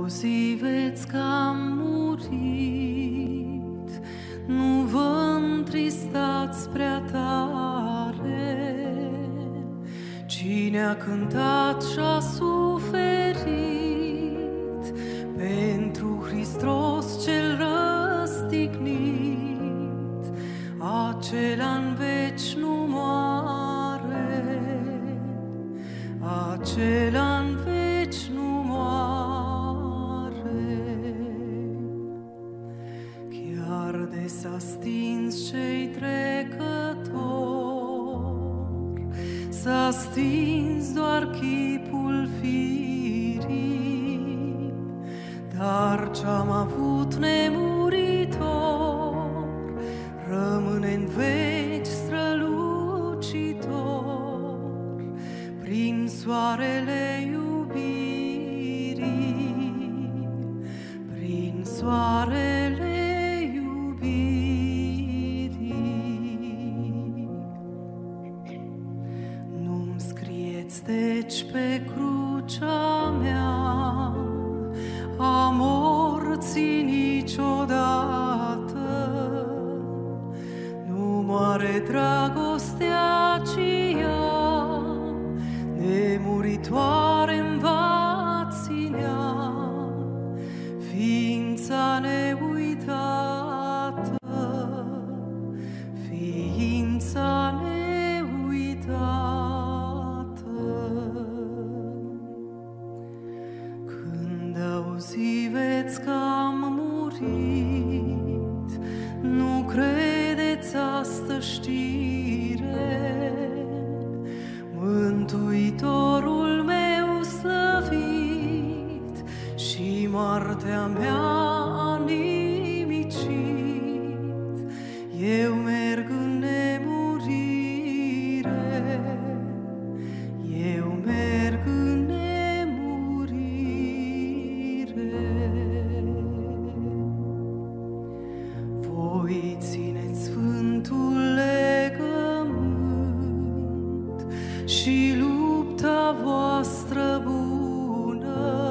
auzi veți că am murit, nu vă întristați prea tare. Cine a cântat și-a suferit pentru Hristos cel răstignit, acela-n veci nu moare, acela-n veci nu moare. Chiar de s-a stins cei trecători, s-a stins doar chipul firii, dar ce-am avut nemuritor rămâne-n veci strălucitor prin soarele iubirii, prin soarele iubirii. Nu-mi scrieți deci pe crucea mea a morții niciodată. Nu moare dragostea, ci ea nemuritoare-mi va ținea ființa neuitată, ființa neuitată. Când auzi veți că am murit, nu credeți astă știre, Mântuitorul meu slăvit și moartea mea a nimicit. Eu merg în nemurire, eu merg în nemurire. Voi țineți sfântul legământ și lupta voastră bună,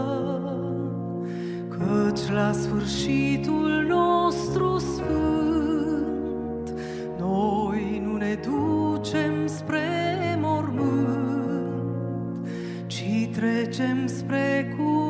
căci la sfârșitul nostru sfânt noi nu ne ducem spre mormânt, ci trecem spre